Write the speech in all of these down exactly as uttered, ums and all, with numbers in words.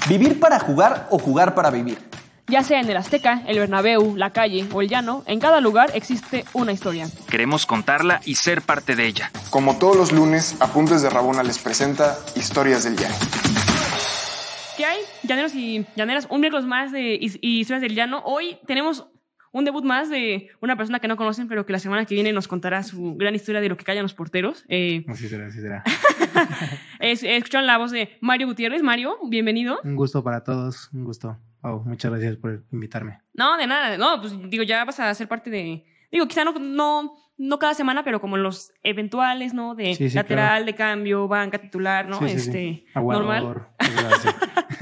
¿Vivir para jugar o jugar para vivir? Ya sea en el Azteca, el Bernabéu, la calle o el llano, en cada lugar existe una historia. Queremos contarla y ser parte de ella. Como todos los lunes, Apuntes de Rabona les presenta Historias del Llano. ¿Qué hay, llaneros y llaneras? Un miércoles más de His- Historias del Llano. Hoy tenemos un debut más de una persona que no conocen, pero que la semana que viene nos contará su gran historia de lo que callan los porteros. Eh, Así será, así será. es, escucharon la voz de Mario Gutiérrez. Mario, bienvenido. Un gusto para todos, un gusto. Wow, muchas gracias por invitarme. No, de nada. No, pues digo, ya vas a ser parte de... Digo, quizá no, no, no cada semana, pero como los eventuales, ¿no? De Sí, sí, lateral, claro. de cambio, banca, titular, ¿no? Sí, sí, este, sí. Aguador, normal. gracias.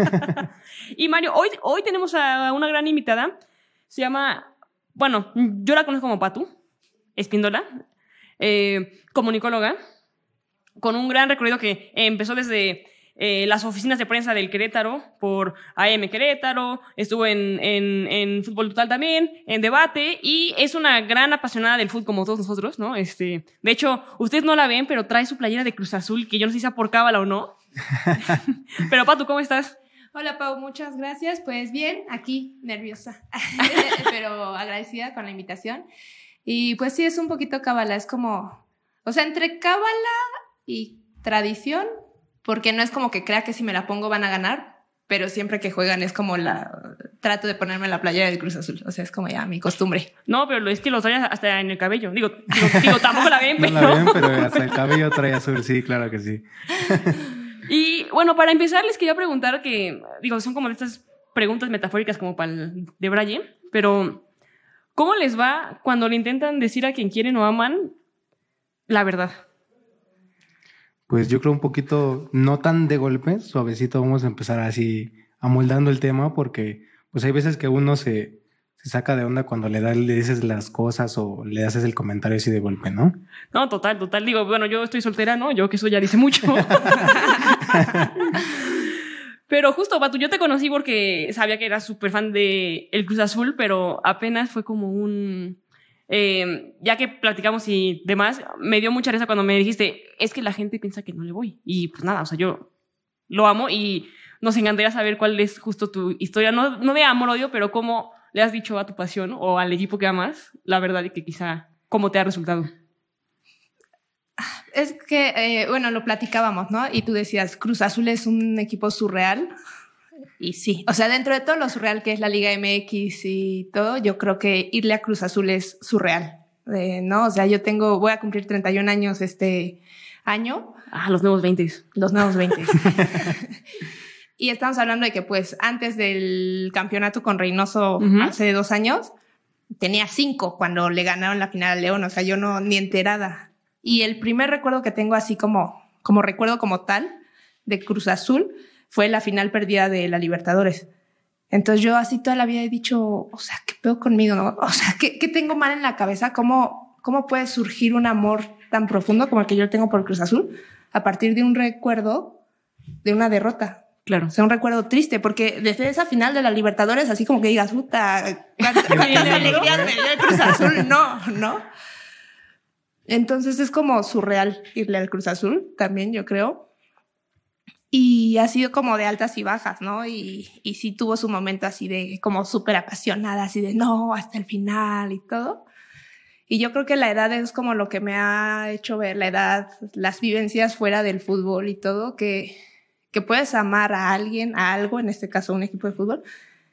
Y Mario, hoy, hoy tenemos a una gran invitada. Se llama... Bueno, yo la conozco como Patu Espíndola, eh, comunicóloga, con un gran recorrido que empezó desde eh, las oficinas de prensa del Querétaro, por A M Querétaro, estuvo en, en, en Fútbol Total también, en Debate, y es una gran apasionada del fútbol como todos nosotros, ¿no? Este, de hecho, ustedes no la ven, pero trae su playera de Cruz Azul, que yo no sé si sea por cábala o no. Pero Patu, ¿cómo estás? Hola Pau, muchas gracias. Pues bien, aquí nerviosa, pero agradecida con la invitación. Y pues sí, es un poquito cábala, es como, o sea, entre cábala y tradición, porque no es como que crea que si me la pongo van a ganar, pero siempre que juegan es como la, trato de ponerme la playera del Cruz Azul, o sea, es como ya mi costumbre. No, pero es que lo trae hasta en el cabello. Digo, digo, digo tampoco la ven, No pero... la ven, pero hasta el cabello trae azul, sí, claro que sí. Y bueno, para empezar les quería preguntar que, digo, son como estas preguntas metafóricas como para el de Braille, pero ¿cómo les va cuando le intentan decir a quien quieren o aman la verdad? Pues yo creo un poquito, no tan de golpe, suavecito, vamos a empezar así amoldando el tema, porque pues hay veces que uno se, se saca de onda cuando le, da, le dices las cosas o le haces el comentario así de golpe, ¿no? No, total, total. Digo, bueno, yo estoy soltera, ¿no? Yo que eso ya dice mucho. Pero justo, Patu, yo te conocí porque sabía que eras súper fan de el Cruz Azul, pero apenas fue como un... Eh, ya que platicamos y demás, me dio mucha risa cuando me dijiste, es que la gente piensa que no le voy. Y pues nada, o sea, yo lo amo y nos encantaría saber cuál es justo tu historia. No, no de amor-odio, pero cómo le has dicho a tu pasión o al equipo que amas la verdad y que quizá cómo te ha resultado. Es que, eh, bueno, lo platicábamos, ¿no? Y tú decías, Cruz Azul es un equipo surreal. Y sí, o sea, dentro de todo lo surreal que es la Liga M X y todo, yo creo que irle a Cruz Azul es surreal, eh, ¿no? O sea, yo tengo, voy a cumplir treinta y un años este año. Ah, los nuevos veinte. Los nuevos veinte. Y estamos hablando de que, pues, antes del campeonato con Reynoso, uh-huh, hace dos años, tenía cinco cuando le ganaron la final a León, o sea, yo no, ni enterada. Y el primer recuerdo que tengo así como, como recuerdo como tal de Cruz Azul fue la final perdida de la Libertadores. Entonces yo así toda la vida he dicho, o sea, ¿qué pedo conmigo, no? O sea, ¿qué, qué tengo mal en la cabeza? ¿Cómo, ¿Cómo puede surgir un amor tan profundo como el que yo tengo por Cruz Azul a partir de un recuerdo de una derrota? Claro. O sea, un recuerdo triste, porque desde esa final de la Libertadores, así como que digas, puta, ¿cuánta alegría me dio el Cruz Azul? No, ¿no? Entonces es como surreal irle al Cruz Azul, también yo creo. Y ha sido como de altas y bajas, ¿no? Y, y sí tuvo su momento así de como súper apasionada, así de no, hasta el final y todo. Y yo creo que la edad es como lo que me ha hecho ver, la edad, las vivencias fuera del fútbol y todo, que, que puedes amar a alguien, a algo, en este caso un equipo de fútbol,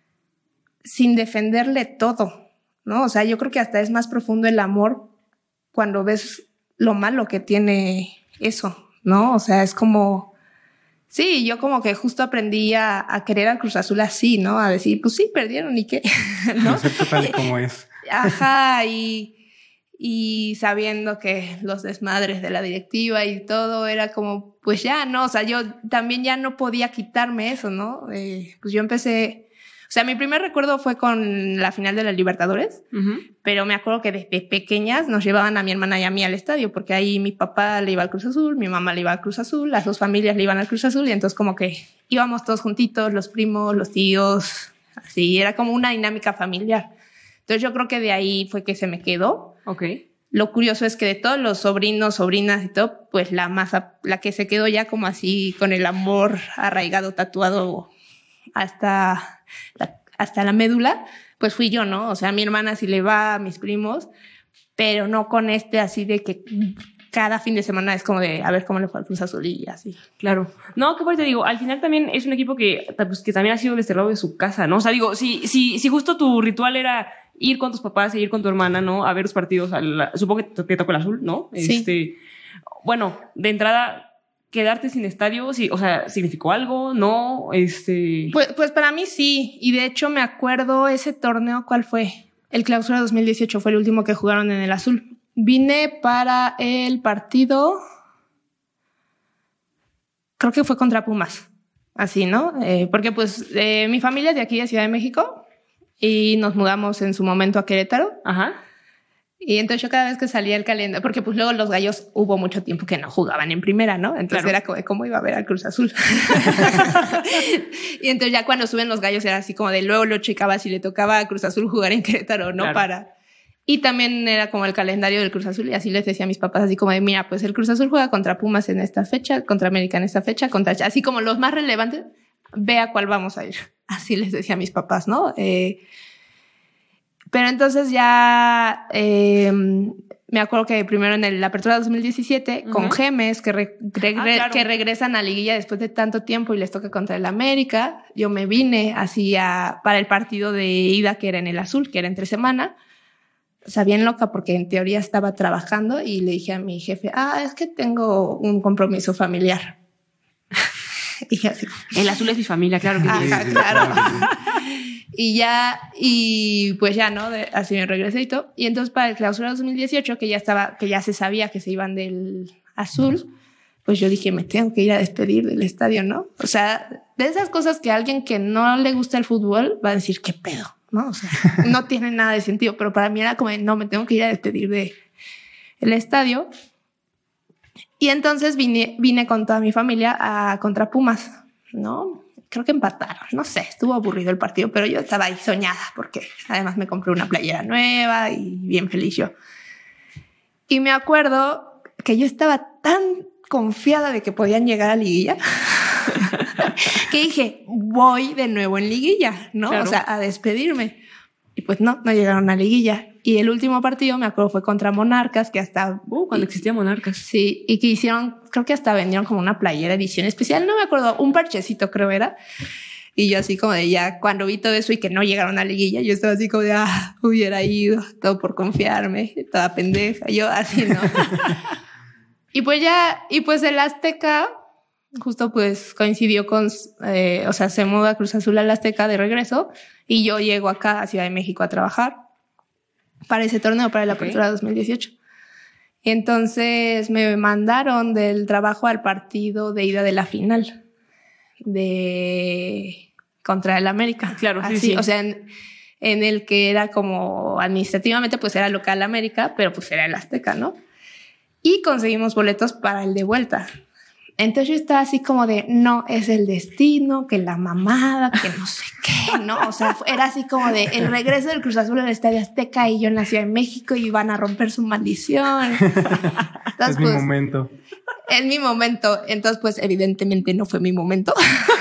sin defenderle todo, ¿no? O sea, yo creo que hasta es más profundo el amor cuando ves lo malo que tiene eso, ¿no? O sea, es como... Sí, yo como que justo aprendí a, a querer al Cruz Azul así, ¿no? A decir, pues sí, perdieron y qué, ¿no? Tal y como es. Ajá, y, y sabiendo que los desmadres de la directiva y todo era como, pues ya, ¿no? O sea, yo también ya no podía quitarme eso, ¿no? Eh, pues yo empecé... O sea, mi primer recuerdo fue con la final de la Libertadores, uh-huh, pero me acuerdo que desde pequeñas nos llevaban a mi hermana y a mí al estadio, porque ahí mi papá le iba al Cruz Azul, mi mamá le iba al Cruz Azul, las dos familias le iban al Cruz Azul, y entonces como que íbamos todos juntitos, los primos, los tíos, así, era como una dinámica familiar. Entonces yo creo que de ahí fue que se me quedó. Okay. Lo curioso es que de todos los sobrinos, sobrinas y todo, pues la más, la que se quedó ya como así con el amor arraigado, tatuado hasta la, hasta la médula, pues fui yo, ¿no? O sea, a mi hermana sí le va, a mis primos, pero no con este así de que cada fin de semana es como de a ver cómo le fue al Cruz Azul y así. Claro. No, que fuerte, digo, al final también es un equipo que, pues, que también ha sido desterrado de su casa, ¿no? O sea, digo, si, si, si justo tu ritual era ir con tus papás e ir con tu hermana, ¿no? A ver los partidos, a la, supongo que te, te tocó el azul, ¿no? Sí. Este, bueno, de entrada, quedarte sin estadio, sí, o sea, ¿significó algo? ¿No? Este... Pues, pues para mí sí, y de hecho me acuerdo ese torneo, ¿cuál fue? El Clausura dos mil dieciocho fue el último que jugaron en el azul. Vine para el partido, creo que fue contra Pumas, así, ¿no? Eh, porque pues eh, mi familia es de aquí, de Ciudad de México, y nos mudamos en su momento a Querétaro. Ajá. Y entonces yo cada vez que salía el calendario, porque pues luego los Gallos hubo mucho tiempo que no jugaban en primera, ¿no? Entonces claro. era como, ¿cómo iba a ver al Cruz Azul? Y entonces ya cuando suben los Gallos era así como de luego lo checaba si le tocaba a Cruz Azul jugar en Querétaro, ¿no? Claro. Para... Y también era como el calendario del Cruz Azul y así les decía a mis papás así como de, mira, pues el Cruz Azul juega contra Pumas en esta fecha, contra América en esta fecha, contra... Así como los más relevantes, ve a cuál vamos a ir. Así les decía a mis papás, ¿no? Eh... Pero entonces ya eh, me acuerdo que primero en el, la apertura dos mil diecisiete uh-huh. con Gemes, que, re, re, ah, claro. que regresan a liguilla después de tanto tiempo y les toca contra el América, yo me vine así a, para el partido de ida que era en el azul, que era entre semana. O sea, bien loca porque en teoría estaba trabajando y le dije a mi jefe, ah, es que tengo un compromiso familiar. Y así. El azul es mi familia, claro que sí. Ajá, claro. Y ya, y pues ya, ¿no? De, así me regresé y todo. Y entonces para el Clausura dos mil dieciocho, que ya estaba, que ya se sabía que se iban del azul, pues yo dije, me tengo que ir a despedir del estadio, ¿no? O sea, de esas cosas que a alguien que no le gusta el fútbol va a decir, ¿qué pedo? ¿No? O sea, no tiene nada de sentido, pero para mí era como, no, me tengo que ir a despedir de el estadio. Y entonces vine, vine con toda mi familia a contra Pumas, ¿no? Creo que empataron, no sé, estuvo aburrido el partido, pero yo estaba ahí soñada porque además me compré una playera nueva y bien feliz yo. Y me acuerdo que yo estaba tan confiada de que podían llegar a liguilla que dije, voy de nuevo en liguilla, ¿no? Claro. O sea, a despedirme. Y pues no, no llegaron a liguilla. Y el último partido, me acuerdo, fue contra Monarcas, que hasta... Uh, cuando existía Monarcas. Sí, y que hicieron, creo que hasta vendieron como una playera edición especial, no me acuerdo, un parchecito creo era. Y yo así como de ya, cuando vi todo eso y que no llegaron a liguilla, yo estaba así como de, ah, hubiera ido, todo por confiarme, toda pendeja, yo así, ¿no? Y pues ya, y pues el Azteca, justo pues coincidió con, eh, o sea, se muda Cruz Azul al Azteca de regreso y yo llego acá a Ciudad de México a trabajar para ese torneo, para la apertura okay. dos mil dieciocho. Y entonces me mandaron del trabajo al partido de ida de la final de contra el América. Claro, así, sí, sí. O sea, en, en el que era como administrativamente pues era local América, pero pues era el Azteca, ¿no? Y conseguimos boletos para el de vuelta. Entonces yo estaba así como de, no, es el destino, que la mamada, que no sé qué, ¿no? O sea, era así como de el regreso del Cruz Azul al Estadio Azteca y yo en la Ciudad de México y van a romper su maldición. Entonces, es mi pues, momento. Es mi momento. Entonces, pues, evidentemente no fue mi momento.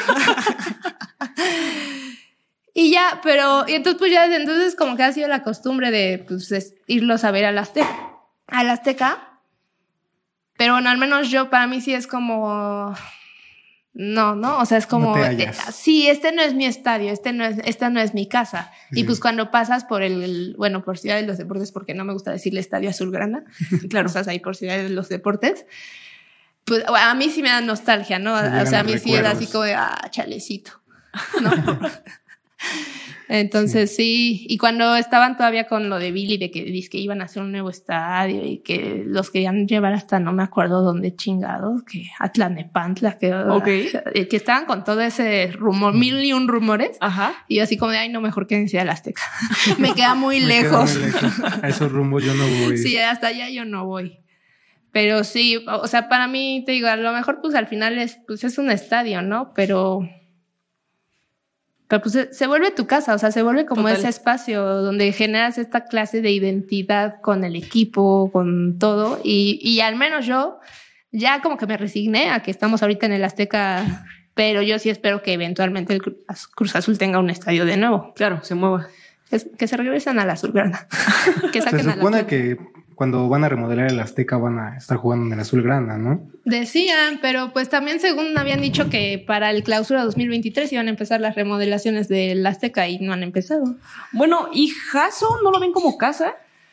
Y ya, pero, y entonces, pues ya desde entonces como que ha sido la costumbre de, pues, es irlos a ver al Azteca. Al Azteca. Pero bueno, al menos yo, para mí sí es como... No, ¿no? O sea, es como... No eh, sí, este no es mi estadio, este no es, esta no es mi casa. Sí. Y pues cuando pasas por el, el... Bueno, por Ciudad de los Deportes, porque no me gusta decirle Estadio Azulgrana. Claro, estás ahí por Ciudad de los Deportes. Pues a mí sí me da nostalgia, ¿no? O sea, a mí recuerdos. Sí es así como de... Ah, chalecito. ¿No? Entonces sí, y cuando estaban todavía con lo de Billy, de que dice que iban a hacer un nuevo estadio y que los querían llevar hasta no me acuerdo dónde chingados, que Atlanepantla, que, okay. que estaban con todo ese rumor, mil y un rumores. Ajá. Y yo así como de, ay, no, mejor quédense al Azteca. Me queda muy lejos. Queda muy lejos. A esos rumbos yo no voy. Sí, hasta allá yo no voy. Pero sí, o sea, para mí, te digo, a lo mejor pues al final es, pues es un estadio, ¿no? Pero... Pero pues se, se vuelve tu casa, o sea, se vuelve como Total. Ese espacio donde generas esta clase de identidad con el equipo, con todo. Y, y al menos yo ya como que me resigné a que estamos ahorita en el Azteca pero yo sí espero que eventualmente el Cruz Azul tenga un estadio de nuevo. Claro, se mueva. Es, que se regresen a la azulgrana. Que Se saquen a la supone Atlas. que cuando van a remodelar el Azteca van a estar jugando en el azulgrana, ¿no? Decían, pero pues también según habían dicho que para el clausura dos mil veintitrés iban a empezar las remodelaciones del Azteca y no han empezado. Bueno, ¿y Jaso no lo ven como casa?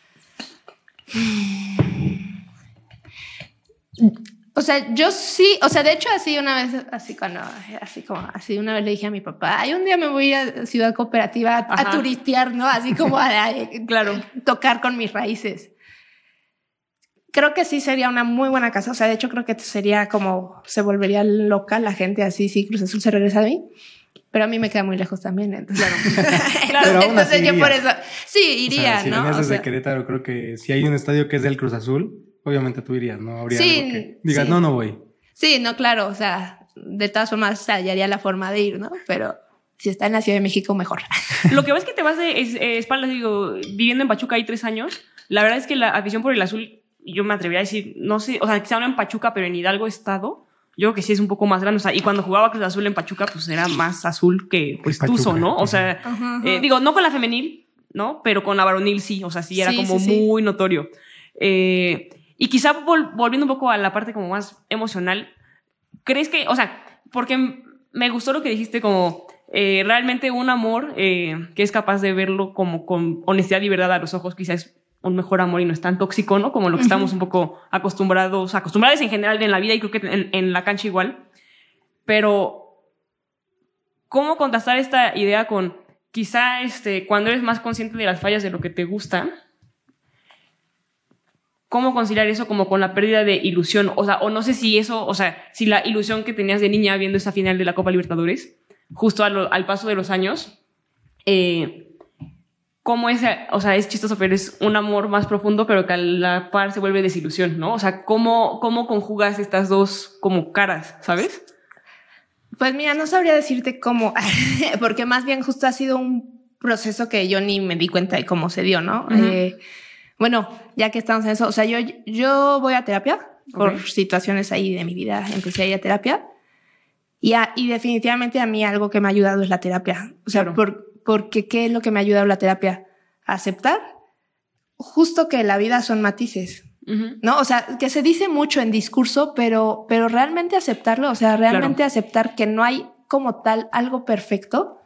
O sea, yo sí, o sea, de hecho así una vez, así cuando, así como, así una vez le dije a mi papá, ay, un día me voy a Ciudad Cooperativa a, a turistear, ¿no? Así como a, a claro. tocar con mis raíces. Creo que sí sería una muy buena casa, o sea, de hecho creo que sería como, se volvería loca la gente así, si Cruz Azul se regresa a mí, pero a mí me queda muy lejos también, entonces, claro. Claro, pero aún entonces así yo iría. por eso, sí, iría, O sea, si ¿no? venías O desde sea, Querétaro, creo que si hay un estadio que es del Cruz Azul, obviamente tú irías, ¿no? Habría Sí, algo que digas, sí. no, no voy. sí, no, claro, o sea, de todas formas hallaría la forma de ir, ¿no? Pero si está en la Ciudad de México, mejor. Lo que ves que te vas de es- eh, espaldas, digo, viviendo en Pachuca hay tres años, la verdad es que la afición por el azul, yo me atrevería a decir, no sé, o sea, quizá no en Pachuca, pero en Hidalgo Estado, yo creo que sí es un poco más grande, o sea, y cuando jugaba Cruz Azul en Pachuca, pues era más azul que, pues, Pachuca. Tuzo, ¿no? O sea, Ajá, ajá. eh, digo, no con la femenil, ¿no? Pero con la varonil sí, o sea, sí era Sí, como sí, sí. muy notorio. Eh, y quizá vol- volviendo un poco a la parte como más emocional, ¿crees que, o sea, porque m- me gustó lo que dijiste como eh, realmente un amor eh, que es capaz de verlo como con honestidad y verdad a los ojos, quizás es un mejor amor y no es tan tóxico, ¿no? Como lo que Ujú. estamos un poco acostumbrados, acostumbrados en general en la vida y creo que en, en la cancha igual. Pero, ¿cómo contrastar esta idea con quizá este, cuando eres más consciente de las fallas de lo que te gusta? ¿Cómo conciliar eso como con la pérdida de ilusión? O sea, o no sé si eso, o sea, si la ilusión que tenías de niña viendo esa final de la Copa Libertadores, justo a lo- al paso de los años, eh, cómo es, o sea, es chistoso, pero es un amor más profundo, pero que a la par se vuelve desilusión, ¿no? O sea, ¿cómo, cómo conjugas estas dos como caras, ¿sabes? Pues mira, no sabría decirte cómo, porque más bien justo ha sido un proceso que yo ni me di cuenta de cómo se dio, ¿no? Ujú. Eh, bueno, ya que estamos en eso, o sea, yo, yo voy a terapia por Ok. situaciones ahí de mi vida, empecé a ir a terapia y, a- y definitivamente a mí algo que me ha ayudado es la terapia. O sea, Claro. por, porque ¿qué es lo que me ha ayudado la terapia? A aceptar justo que la vida son matices. Ujú. ¿No? O sea, que se dice mucho en discurso, pero, pero realmente aceptarlo, o sea, realmente Claro. aceptar que no hay como tal algo perfecto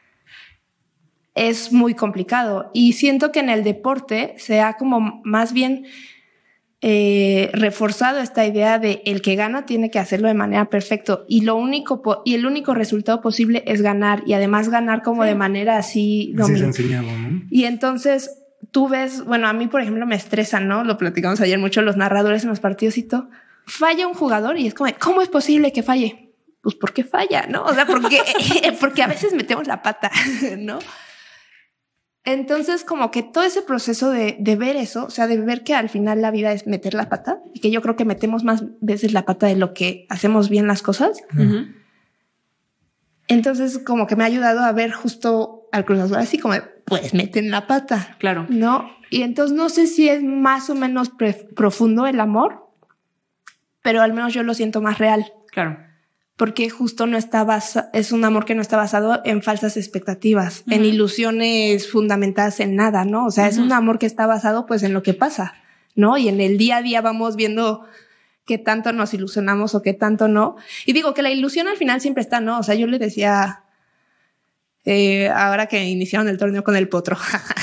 es muy complicado. Y siento que en el deporte se ha como más bien eh, reforzado esta idea de el que gana tiene que hacerlo de manera perfecta y lo único po- y el único resultado posible es ganar y además ganar como Sí. de manera así. Así es domin- enseñado, ¿no? y entonces tú ves, bueno, a mí, por ejemplo, me estresan, ¿no? Lo platicamos ayer mucho, los narradores en los partidos y todo. Falla un jugador y es como, ¿cómo es posible que falle? Pues porque falla, ¿no? O sea, porque, porque a veces metemos la pata, ¿no? Entonces, como que todo ese proceso de, de ver eso, o sea, de ver que al final la vida es meter la pata y que yo creo que metemos más veces la pata de lo que hacemos bien las cosas. Ujú. Entonces, como que me ha ayudado a ver justo al Cruz Azul así como, de, pues meten la pata. Claro. ¿No? Y entonces no sé si es más o menos pre- profundo el amor, pero al menos yo lo siento más real, Claro. porque justo no está basa- es un amor que no está basado en falsas expectativas, en Ujú. ilusiones fundamentadas en nada, ¿no? O sea, es Ujú. un amor que está basado pues en lo que pasa, ¿no? Y en el día a día vamos viendo qué tanto nos ilusionamos o qué tanto no. Y digo que la ilusión al final siempre está, ¿no? O sea, yo le decía eh, ahora que iniciaron el torneo con el Potro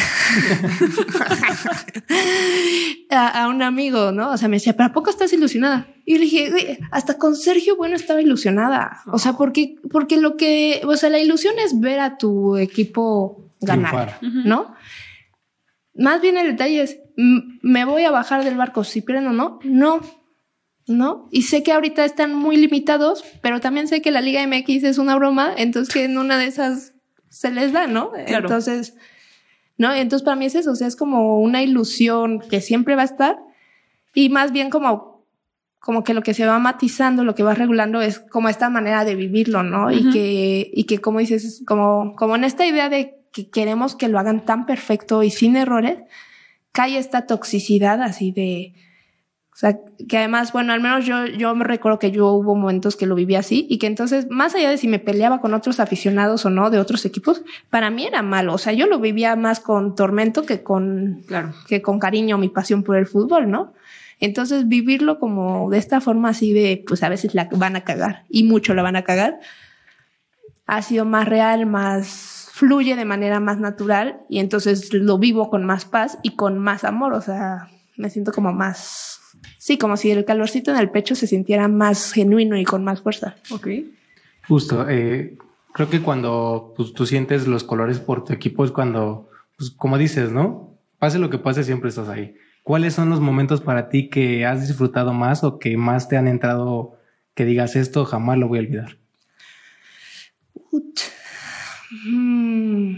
a, a un amigo, ¿no? O sea, me decía, ¿pero a poco estás ilusionada? Y le dije, güey, hasta con Sergio Bueno estaba ilusionada. O sea, porque, porque lo que, o sea, la ilusión es ver a tu equipo ganar, Triunfar. ¿no? Más bien el detalle es, m- ¿me voy a bajar del barco si pierden o no? No, no. Y sé que ahorita están muy limitados, pero también sé que la Liga M X es una broma, entonces que en una de esas se les da, ¿no? Claro. Entonces, ¿no? Entonces para mí es eso, o sea, es como una ilusión que siempre va a estar y más bien como, como que lo que se va matizando, lo que va regulando es como esta manera de vivirlo, ¿no? Y Ujú. que, y que como dices, es como, como en esta idea de que queremos que lo hagan tan perfecto y sin errores, cae esta toxicidad así de O sea, que además, bueno, al menos yo, yo me recuerdo que yo hubo momentos que lo viví así y que entonces, más allá de si me peleaba con otros aficionados o no de otros equipos, para mí era malo. O sea, yo lo vivía más con tormento que con, Claro. que con cariño, mi pasión por el fútbol, ¿no? Entonces, vivirlo como de esta forma así de, pues a veces la van a cagar y mucho la van a cagar, ha sido más real, más fluye de manera más natural y entonces lo vivo con más paz y con más amor. O sea, me siento como más... Sí, como si el calorcito en el pecho se sintiera más genuino y con más fuerza. Ok. Justo, eh, creo que cuando pues, tú sientes los colores por tu equipo es cuando, pues, como dices, ¿no? Pase lo que pase, siempre estás ahí. ¿Cuáles son los momentos para ti que has disfrutado más o que más te han entrado que digas esto jamás lo voy a olvidar? Ut. Mm.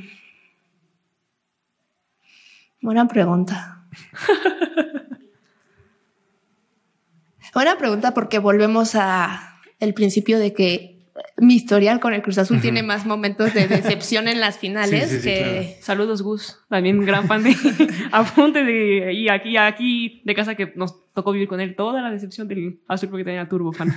Buena pregunta. Buena pregunta porque volvemos a el principio de que mi historial con el Cruz Azul uh-huh. tiene más momentos de decepción en las finales sí, sí, sí, que... Claro. Saludos, Gus. También gran fan de Apunte de y aquí, aquí de casa que nos tocó vivir con él toda la decepción del Azul porque tenía turbo fan.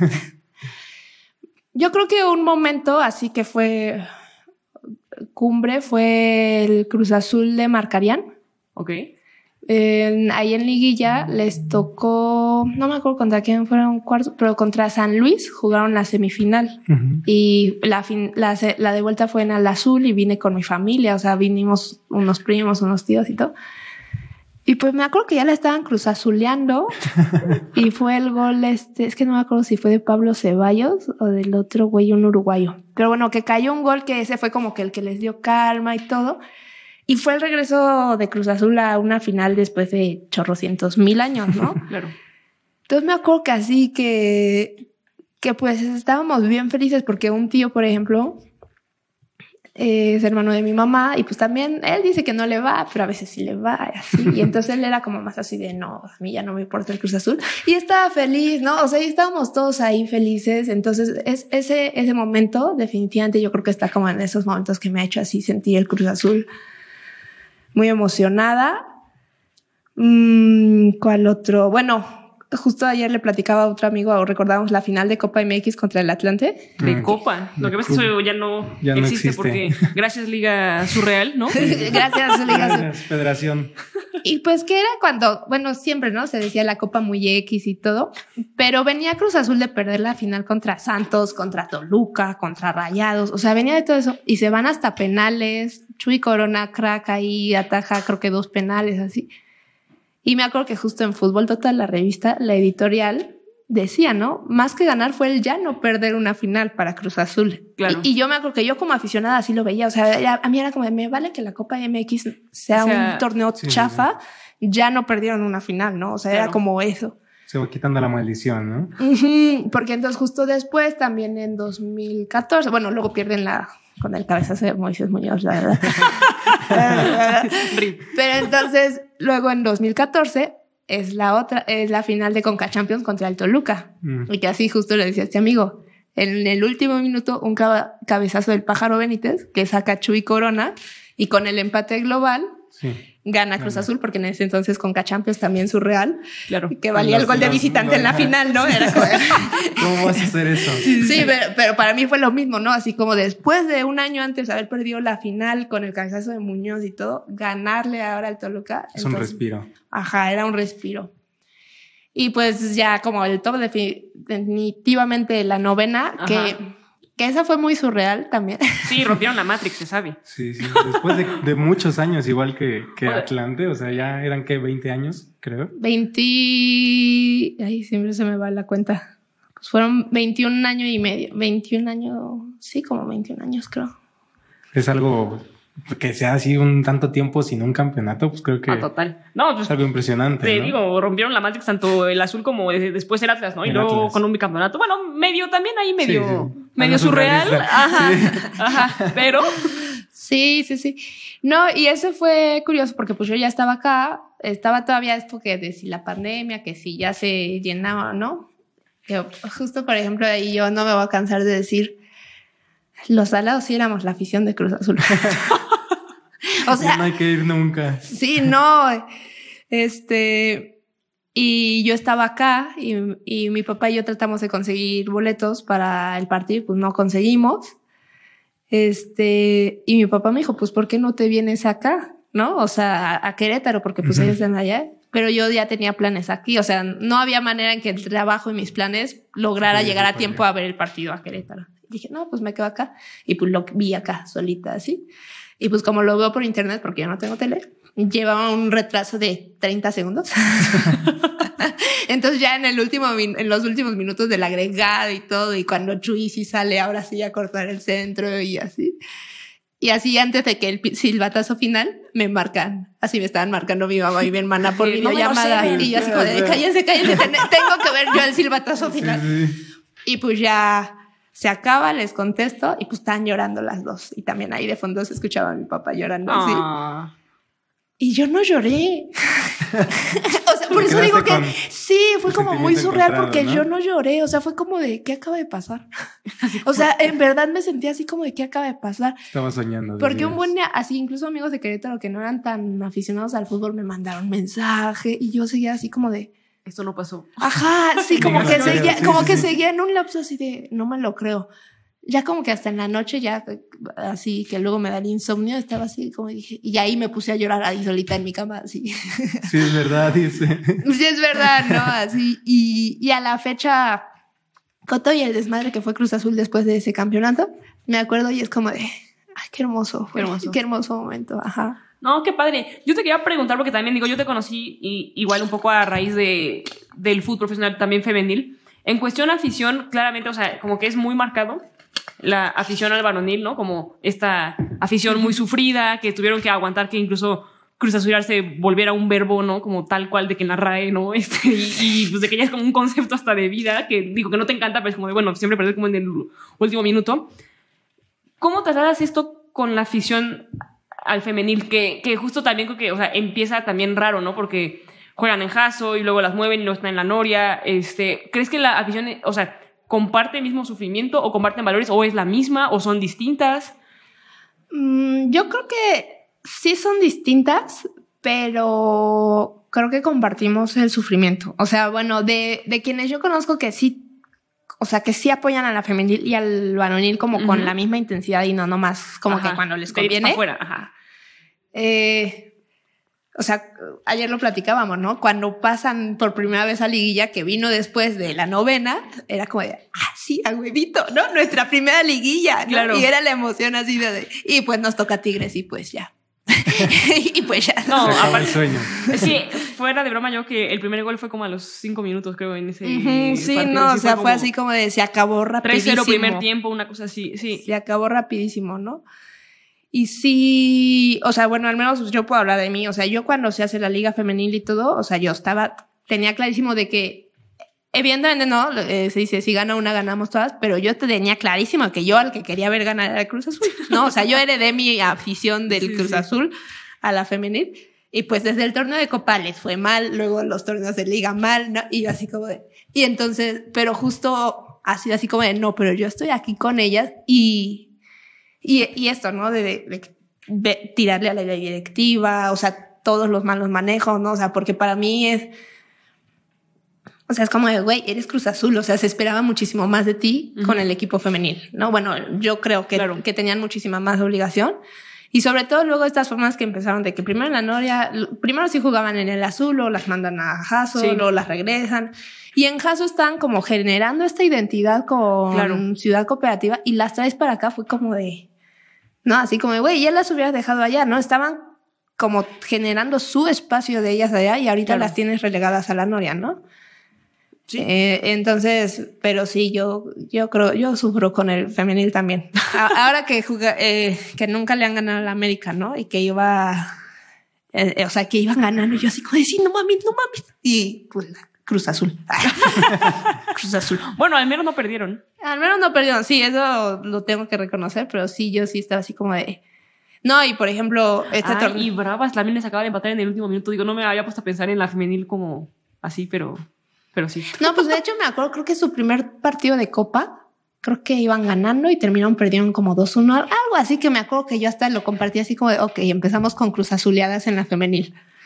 Yo creo que un momento así que fue cumbre fue el Cruz Azul de Marcarián. Ok. Eh, ahí en liguilla les tocó, no me acuerdo contra quién fueron cuartos, pero contra San Luis jugaron la semifinal uh-huh. y la, fin, la, la de vuelta fue en el azul y vine con mi familia, o sea, vinimos unos primos, unos tíos y todo. Y pues me acuerdo que ya la estaban cruzazuleando y fue el gol este, es que no me acuerdo si fue de Pablo Ceballos o del otro güey, un uruguayo. Pero bueno, que cayó un gol que ese fue como que el que les dio calma y todo. Y fue el regreso de Cruz Azul a una final después de chorrocientos mil años, ¿no? Claro. Entonces me acuerdo que así que, que pues estábamos bien felices porque un tío, por ejemplo, eh, es hermano de mi mamá y pues también él dice que no le va, pero a veces sí le va y así. Y entonces él era como más así de no, a mí ya no me importa el Cruz Azul. Y estaba feliz, ¿no? O sea, y estábamos todos ahí felices. Entonces es, ese, ese momento definitivamente yo creo que está como en esos momentos que me ha hecho así sentir el Cruz Azul. Muy emocionada. Mm, ¿Cuál otro? Bueno, justo ayer le platicaba a otro amigo, o recordábamos la final de Copa M X contra el Atlante. De mm. Copa. Lo que pasa es que eso ya no, ya no existe, existe porque gracias Liga Surreal, ¿no? Gracias Liga Surreal. Federación. Y pues que era cuando, bueno, siempre, ¿no? Se decía la Copa muy X y todo, pero venía Cruz Azul de perder la final contra Santos, contra Toluca, contra Rayados, o sea, venía de todo eso y se van hasta penales. Chuy Corona, crack ahí, ataja creo que dos penales, así. Y me acuerdo que justo en Fútbol Total, la revista, la editorial, decía, ¿no? Más que ganar fue el ya no perder una final para Cruz Azul. Claro. Y, y yo me acuerdo que yo como aficionada así lo veía. O sea, era, a mí era como, me vale que la Copa M X sea, o sea un torneo sí, chafa, sí. ya no perdieron una final, ¿no? O sea, claro. era como eso. Se va quitando la maldición, ¿no? Uh-huh, porque entonces justo después, también en dos mil catorce, bueno, luego pierden la... con el cabezazo de Moisés Muñoz, la verdad. Pero entonces, luego en dos mil catorce es la otra, es la final de Conca Champions contra el Toluca. Mm. Y que así justo le decía a este amigo, en el último minuto, un cabezazo del Pájaro Benítez, que saca Chuy Corona, y con el empate global, sí. gana Cruz Azul, porque en ese entonces Conca Champions también surreal, claro. que valía el gol de visitante en la final, ¿no? Era como... ¿Cómo vas a hacer eso? Sí, pero, pero para mí fue lo mismo, ¿no? Así como después de un año antes de haber perdido la final con el cabezazo de Muñoz y todo, ganarle ahora al Toluca. Es entonces, un respiro. Ajá, era un respiro. Y pues ya como el top definitivamente la novena, ajá. que... Que esa fue muy surreal también. Sí, rompieron la Matrix, se sabe. Sí, sí. Después de, de muchos años, igual que, que Atlante, o sea, ya eran, ¿qué? veinte años, creo. veinte... Ay, siempre se me va la cuenta. Pues fueron veintiún años y medio. veintiún años, sí, como veintiún años, creo. Es algo... que sea así un tanto tiempo sin un campeonato, pues creo que ah, total. No, pues, es algo impresionante. Te ¿no? digo, rompieron la Matrix tanto el azul como después el Atlas, ¿no? Y el luego Atlas. Con un bicampeonato. Bueno, medio también ahí medio, sí, sí. medio surreal. Ajá, sí. ajá, pero... Sí, sí, sí. No, y eso fue curioso porque pues yo ya estaba acá, estaba todavía esto que de si la pandemia, que si ya se llenaba, ¿no? Que justo, por ejemplo, ahí yo no me voy a cansar de decir, los Salados sí éramos la afición de Cruz Azul. O sea, no hay que ir nunca. Sí, no. Este, Y yo estaba acá y, y mi papá y yo tratamos de conseguir boletos para el partido, pues no conseguimos. Este, y mi papá me dijo, pues, ¿por qué no te vienes acá? ¿No? O sea, a, a Querétaro, porque pues uh-huh. ellos están allá. Pero yo ya tenía planes aquí, o sea, no había manera en que el trabajo y mis planes lograra sí, llegar a tiempo a ver el partido a Querétaro. Dije, no, pues me quedo acá. Y pues lo vi acá, solita, así. Y pues como lo veo por internet, porque yo no tengo tele, llevaba un retraso de treinta segundos. Entonces ya en el último, en los últimos minutos del agregado y todo, y cuando Chuy sí sale ahora sí a cortar el centro y así. Y así antes de que el silbatazo final me marcan, así me estaban marcando mi mamá y mi hermana por sí, videollamada. No y yo así como de, cállense, cállense, tengo que ver yo el silbatazo final. Sí, sí. Y pues ya se acaba, les contesto y pues estaban llorando las dos. Y también ahí de fondo se escuchaba a mi papá llorando así. Oh. Y yo no lloré. O sea, por eso digo que sí, fue como muy surreal porque ¿no? yo no lloré. O sea, fue como de, ¿qué acaba de pasar? O sea, en verdad me sentí así como de, ¿qué acaba de pasar? Estaba soñando. Porque un buen día, así incluso amigos de Querétaro que no eran tan aficionados al fútbol me mandaron mensaje y yo seguía así como de, esto no pasó. Ajá, sí, como que seguía, sí, como sí, que sí. seguía en un lapso así de, no me lo creo. Ya como que hasta en la noche, ya así, que luego me da el insomnio, estaba así como dije, y ahí me puse a llorar ahí solita en mi cama, así. Sí, es verdad, dice. Sí, es verdad, ¿no? Así, y, y a la fecha, con todo y el desmadre que fue Cruz Azul después de ese campeonato, me acuerdo y es como de, ay, qué hermoso, fue, qué hermoso, qué hermoso momento, ajá. No, qué padre. Yo te quería preguntar, porque también digo, yo te conocí y, igual un poco a raíz de, del fútbol profesional también femenil. En cuestión afición, claramente, o sea, como que es muy marcado la afición al varonil, ¿no? Como esta afición muy sufrida, que tuvieron que aguantar que incluso Cruz Azul se volviera un verbo, ¿no? Como tal cual de que en la R A E, ¿no? Este, y, y pues de que ya es como un concepto hasta de vida, que digo que no te encanta, pero es como de, bueno, siempre perder como en el último minuto. ¿Cómo trasladas esto con la afición al femenil? Que, que justo también creo que, o sea, empieza también raro, ¿no? Porque juegan en Jaso y luego las mueven y luego están en la Noria. Este, ¿crees que la afición, o sea, comparte el mismo sufrimiento o comparten valores o es la misma o son distintas? Mm, yo creo que sí son distintas, pero creo que compartimos el sufrimiento. O sea, bueno, de, de quienes yo conozco que sí, o sea, que sí apoyan a la femenil y al varonil como uh-huh. con la misma intensidad y no nomás como ajá. que cuando les conviene. Afuera. Ajá. Eh, o sea, ayer lo platicábamos, ¿no? Cuando pasan por primera vez a liguilla, que vino después de la novena, era como de, ah, sí, a huevito, ¿no? Nuestra primera liguilla, ¿no? Claro. Y era la emoción así de, y pues nos toca Tigres y pues ya. Y pues ya. No, aparte, el sueño. Sí, fuera de broma yo que el primer gol fue como a los cinco minutos, creo, en ese uh-huh, sí, partido. No, sí, o sea, fue, fue así como de, se acabó rapidísimo. tres cero primer tiempo, una cosa así, sí. Se acabó rapidísimo, ¿no? Y sí, o sea, bueno, al menos yo puedo hablar de mí. O sea, yo cuando se hace la liga femenil y todo, o sea, yo estaba, tenía clarísimo de que, evidentemente no, eh, se dice, si gana una, ganamos todas, pero yo tenía clarísimo que yo al que quería ver ganar era el Cruz Azul, ¿no? O sea, yo heredé mi afición del sí, Cruz sí. Azul a la femenil. Y pues desde el torneo de Copa les fue mal, luego los torneos de liga mal, ¿no? Y así como de, y entonces, pero justo así, así como de, no, pero yo estoy aquí con ellas y... Y, y esto, ¿no? De, de, de, de tirarle a la directiva, o sea, todos los malos manejos, ¿no? O sea, porque para mí es... O sea, es como de, güey, eres Cruz Azul, o sea, se esperaba muchísimo más de ti uh-huh. con el equipo femenil, ¿no? Bueno, yo creo que, claro. que tenían muchísima más obligación. Y sobre todo luego estas formas que empezaron de que primero en la Noria, primero sí jugaban en el azul, o las mandan a Jaso, sí. luego las regresan. Y en Jaso están como generando esta identidad con claro. Ciudad Cooperativa y las traes para acá, fue como de... No, así como de, güey, ya las hubieras dejado allá, ¿no? Estaban como generando su espacio de ellas allá y ahorita claro. las tienes relegadas a la Noria, ¿no? Sí. Eh, entonces, pero sí, yo, yo creo, yo sufro con el femenil también. Ahora que juega, eh, que nunca le han ganado a la América, ¿no? Y que iba, eh, o sea, que iban ganando y yo así como de, sí, no mames, no mames. Y pues Cruz Azul. Cruz Azul. Bueno, al menos no perdieron. Al menos no perdieron, sí, eso lo tengo que reconocer, pero sí, yo sí estaba así como de... No, y por ejemplo... Este Ay, torneo... Y Bravas también les acaba de empatar en el último minuto. Digo, no me había puesto a pensar en la femenil como así, pero, pero sí. No, pues de hecho me acuerdo, creo que su primer partido de Copa, creo que iban ganando y terminaron perdiendo como dos uno, algo así que me acuerdo que yo hasta lo compartí así como de, ok, empezamos con Cruz Azuleadas en la femenil.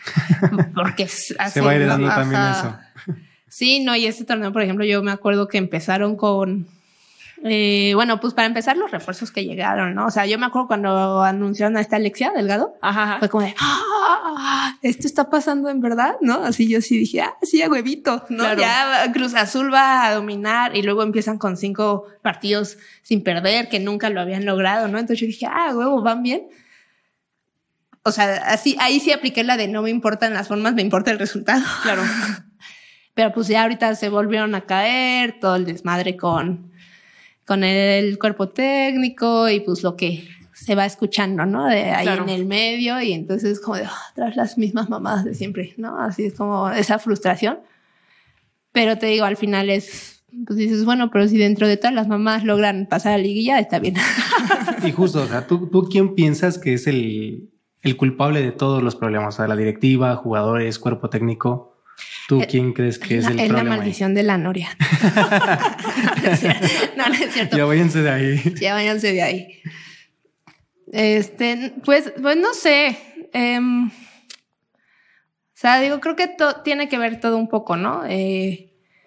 Porque es así, Se va heredando ¿no? también Ajá. eso. Sí, no, y este torneo, por ejemplo, yo me acuerdo que empezaron con... Eh, bueno, pues para empezar los refuerzos que llegaron, ¿no? O sea, yo me acuerdo cuando anunciaron a esta Alexia Delgado, Ajá, ajá. fue como de, ¡ah! Esto está pasando en verdad, ¿no? Así yo sí dije, ah, sí, a huevito, ¿no? Claro. Ya Cruz Azul va a dominar y luego empiezan con cinco partidos sin perder, que nunca lo habían logrado, ¿no? Entonces yo dije, ah, huevo, van bien. O sea, así, ahí sí apliqué la de no me importan las formas, me importa el resultado. Claro. Pero pues ya ahorita se volvieron a caer, todo el desmadre con, con el cuerpo técnico y pues lo que se va escuchando, ¿no? De ahí Claro. en el medio y entonces como de, oh, tras las mismas mamadas de siempre, ¿no? Así es como esa frustración. Pero te digo, al final es, pues dices, bueno, pero si dentro de todas las mamás logran pasar a la liguilla, está bien. Y justo, o sea, ¿tú, tú quién piensas que es el, el culpable de todos los problemas? O sea, la directiva, jugadores, cuerpo técnico. ¿Tú Eh, quién crees que es la, el es problema? la maldición de la Noria. no, no es cierto. No, no es cierto. Ya váyanse de ahí. Ya váyanse de ahí. Este, pues, pues no sé. Eh, o sea, digo, creo que to- tiene que ver todo un poco, ¿no? Eh,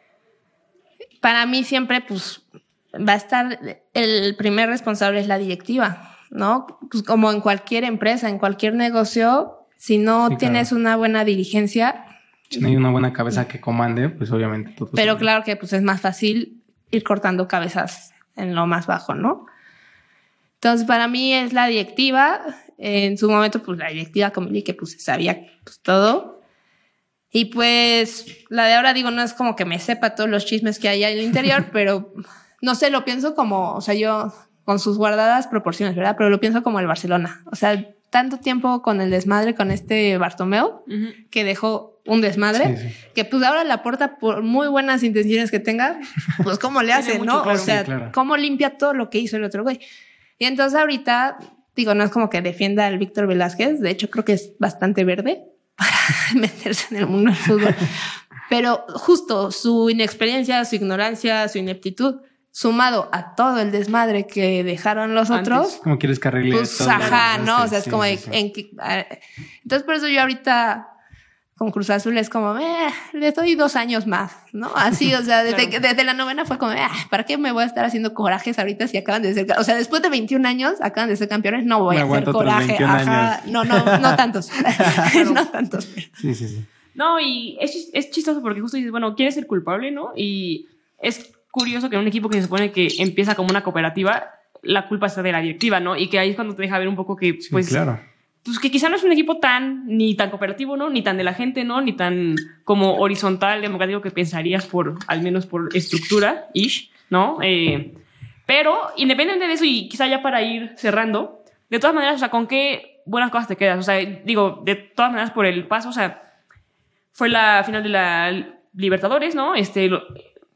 para mí siempre, pues, va a estar el primer responsable es la directiva, ¿no? Pues como en cualquier empresa, en cualquier negocio, si no Sí, tienes claro. una buena dirigencia, Si no hay una buena cabeza que comande, pues obviamente todo. pero se- claro que pues es más fácil ir cortando cabezas en lo más bajo, ¿no? Entonces, para mí es la directiva. En su momento, pues la directiva como que pues sabía pues, todo. Y pues la de ahora, digo, no es como que me sepa todos los chismes que hay al interior, pero no sé, lo pienso como, o sea, yo con sus guardadas proporciones, ¿verdad? Pero lo pienso como el Barcelona. O sea, tanto tiempo con el desmadre con este Bartomeu, Ujú. que dejó un desmadre, Sí, sí. que pues ahora la porta por muy buenas intenciones que tenga, pues cómo le hace, mucho, ¿no? claro. O sea, Sí, claro. cómo limpia todo lo que hizo el otro güey. Y entonces ahorita, digo, no es como que defienda al Víctor Velázquez, de hecho creo que es bastante verde para meterse en el mundo del fútbol, pero justo su inexperiencia, su ignorancia, su ineptitud, sumado a todo el desmadre que dejaron los Antes. otros, ¿Cómo quieres que arregle pues todo? ajá, ¿no? O sea, es Sí, como sí, de- sí. en que- ah, entonces por eso yo ahorita con Cruz Azul es como, eh, le doy dos años más, ¿no? Así, o sea, desde, Claro. que- desde la novena fue como, ah, ¿para qué me voy a estar haciendo corajes ahorita si acaban de ser, o sea, después de veintiún años acaban de ser campeones, no voy Me a hacer aguanto otros coraje, veintiún ajá, años. no, no, no tantos, no tantos. Sí, sí, sí. No, y es, chis- es chistoso porque justo dices, bueno, ¿quién es el culpable, no? Y es curioso que en un equipo que se supone que empieza como una cooperativa, la culpa está de la directiva, ¿no? Y que ahí es cuando te deja ver un poco que, Sí, pues, claro. pues que quizá no es un equipo tan, ni tan cooperativo, ¿no? Ni tan de la gente, ¿no? Ni tan como horizontal, democrático que pensarías por, al menos por estructura, ish, ¿no? Eh, pero, independiente de eso, y quizá ya para ir cerrando, de todas maneras, o sea, ¿con qué buenas cosas te quedas? O sea, digo, de todas maneras, por el paso, o sea, fue la final de la Libertadores, ¿no? Este, lo-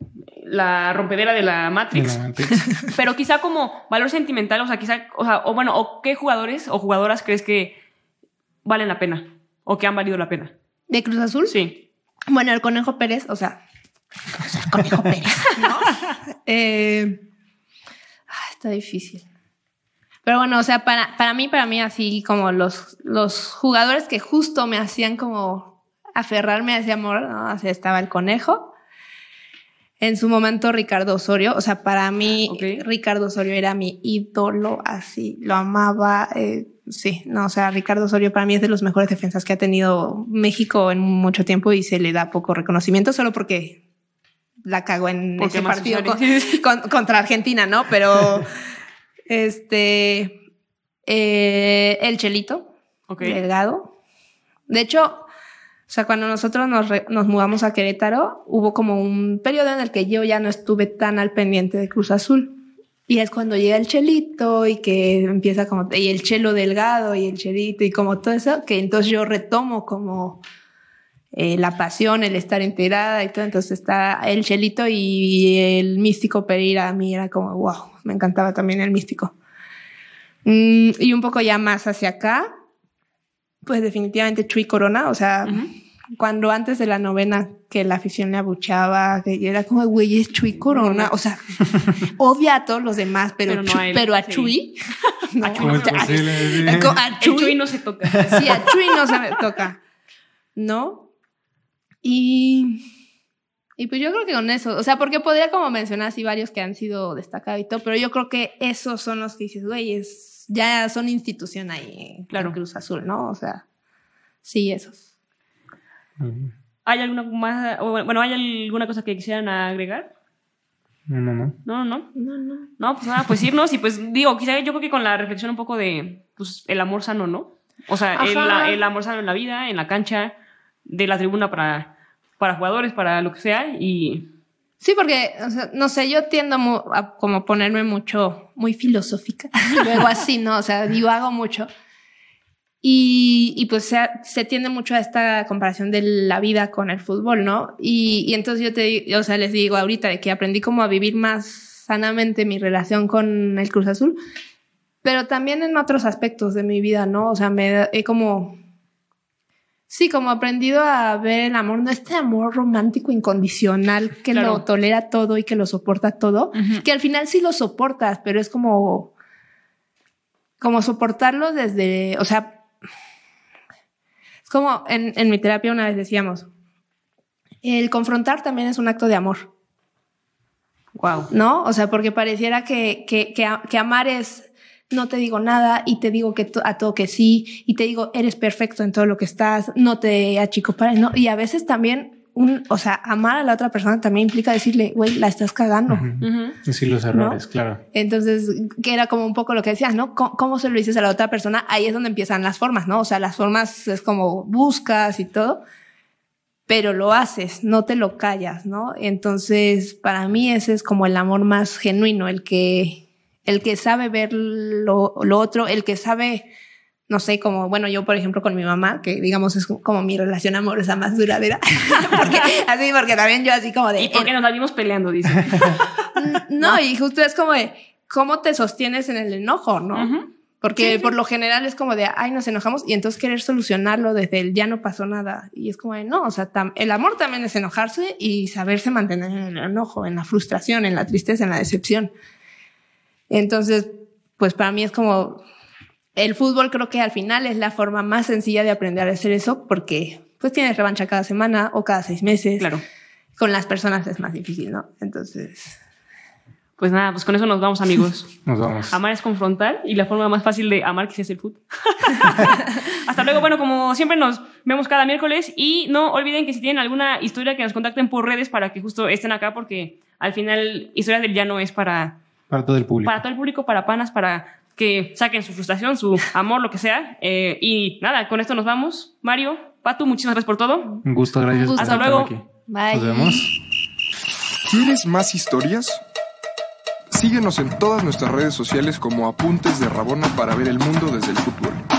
la rompedera de la Matrix. De la Matrix. Pero quizá como valor sentimental, o sea, quizá, o sea, o bueno, o qué jugadores o jugadoras crees que valen la pena o que han valido la pena. ¿De Cruz Azul? Sí. Bueno, el Conejo Pérez, o sea, el Conejo Pérez, ¿no? eh, ah, está difícil. Pero bueno, o sea, para, para mí, para mí, así como los, los jugadores que justo me hacían como aferrarme a ese amor, ¿no? O sea, estaba el Conejo. En su momento, Ricardo Osorio. O sea, para mí, Ok. Ricardo Osorio era mi ídolo, así, lo amaba. Eh, sí, no, o sea, Ricardo Osorio para mí es de los mejores defensas que ha tenido México en mucho tiempo y se le da poco reconocimiento solo porque la cagó en Porque ese más partido con- sociales. con- contra Argentina, ¿no? Pero, este, eh, el Chelito, Ok. Delgado. De hecho, o sea, cuando nosotros nos, re- nos mudamos a Querétaro, hubo como un periodo en el que yo ya no estuve tan al pendiente de Cruz Azul. Y es cuando llega el Chelito y que empieza como, y el Chelo Delgado y el Chelito y como todo eso, que entonces yo retomo como eh, la pasión, el estar enterada y todo. Entonces está el Chelito y el Místico Pereira. A mí era como, wow, me encantaba también el Místico. Mm, y un poco ya más hacia acá, pues definitivamente Chuy Corona, o sea, Ujú. cuando antes de la novena que la afición le abuchaba, que era como, güey, es Chuy Corona, o sea, odia a todos los demás, pero, Pero no Chu- a él, pero a sí. Chuy, no, ¿Cómo es a- posible? Sí. a- a El Chuy Chuy, no se toca. sí, a Chuy no se me toca. ¿no? Y, y pues yo creo que con eso, o sea, porque podría como mencionar así varios que han sido destacados y todo, pero yo creo que esos son los que dices, güey, es, ya son institución ahí, claro, Cruz Azul, ¿no? O sea, sí, esos. Uh-huh. ¿Hay alguna más, o, bueno, hay alguna cosa que quisieran agregar? No, no, no. No, no. No, no. No, pues nada, pues irnos y pues digo, quizá yo creo que con la reflexión un poco de, pues, el amor sano, ¿no? O sea, el, la, el amor sano en la vida, en la cancha, de la tribuna para, para jugadores, para lo que sea y... Sí, porque, o sea, no sé, yo tiendo mu- a como ponerme mucho, muy filosófica, luego así, ¿no? O sea, divago mucho. Y, y pues se, se tiende mucho a esta comparación de la vida con el fútbol, ¿no? Y, y entonces yo te, o sea, les digo ahorita de que aprendí como a vivir más sanamente mi relación con el Cruz Azul, pero también en otros aspectos de mi vida, ¿no? O sea, me he como, sí, como aprendido a ver el amor, no este amor romántico incondicional que claro. lo tolera todo y que lo soporta todo, uh-huh. que al final sí lo soportas, pero es como, como soportarlo desde, o sea, como en, en mi terapia una vez decíamos, el confrontar también es un acto de amor. Wow. ¿No? O sea, porque pareciera que, que, que, que amar es, no te digo nada y te digo que to, a todo que sí y te digo, eres perfecto en todo lo que estás, no te achicopares, ¿no? Y a veces también, un, o sea, amar a la otra persona también implica decirle, güey, la estás cagando. Uh-huh. Uh-huh. Decir los errores, ¿no? claro. Entonces, que era como un poco lo que decías, ¿no? ¿Cómo, ¿Cómo se lo dices a la otra persona? Ahí es donde empiezan las formas, ¿no? O sea, las formas es como buscas y todo, pero lo haces, no te lo callas, ¿no? Entonces, para mí ese es como el amor más genuino, el que, el que sabe ver lo, lo otro, el que sabe, no sé, como, bueno, yo, por ejemplo, con mi mamá, que digamos es como mi relación amorosa más duradera. porque, así, porque también yo así como de... Y porque nos la vimos peleando, dice. no, no, y justo es como de, ¿cómo te sostienes en el enojo, no? Uh-huh. Porque sí, sí. por lo general es como de, ay, nos enojamos, y entonces querer solucionarlo desde el ya no pasó nada. Y es como de, no, o sea, tam- el amor también es enojarse y saberse mantener en el enojo, en la frustración, en la tristeza, en la decepción. Entonces, pues para mí es como... El fútbol creo que al final es la forma más sencilla de aprender a hacer eso porque pues tienes revancha cada semana o cada seis meses. Claro. Con las personas es más difícil, ¿no? Entonces... Pues nada, pues con eso nos vamos, amigos. Nos vamos. Amar es confrontar y la forma más fácil de amar que es el fútbol. Hasta luego. Bueno, como siempre nos vemos cada miércoles y no olviden que si tienen alguna historia que nos contacten por redes para que justo estén acá porque al final Historias del Llano es para... Para todo el público. Para todo el público, para panas, para... que saquen su frustración, su amor, lo que sea. Eh, y nada, con esto nos vamos. Mario, Patu, muchísimas gracias por todo. Un gusto, gracias. Un gusto. Hasta luego. Aquí. Bye. Nos vemos. ¿Quieres más historias? Síguenos en todas nuestras redes sociales como Apuntes de Rabona para ver el mundo desde el fútbol.